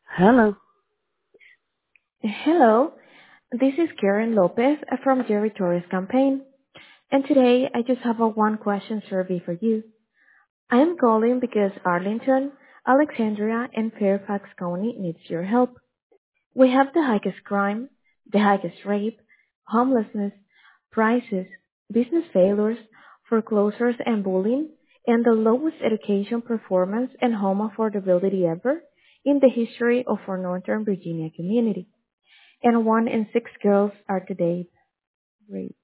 Hello. Hello, this is Karen Lopez from Jerry Torres campaign, and today I just have a one question survey for you. I am calling because Arlington, Alexandria, and Fairfax County needs your help. We have the highest crime, the highest rape, homelessness, prices, business failures, foreclosures and bullying, and the lowest education performance and home affordability ever in the history of our Northern Virginia community. And 1 in 6 girls are today raped.